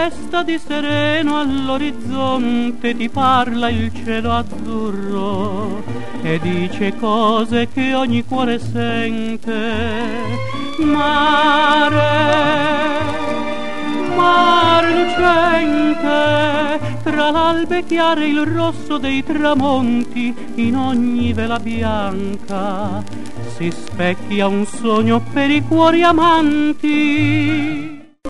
resta di sereno all'orizzonte, ti parla il cielo azzurro e dice cose che ogni cuore sente. Mare lucente, tra l'albe chiare e il rosso dei tramonti, in ogni vela bianca si specchia un sogno per i cuori amanti.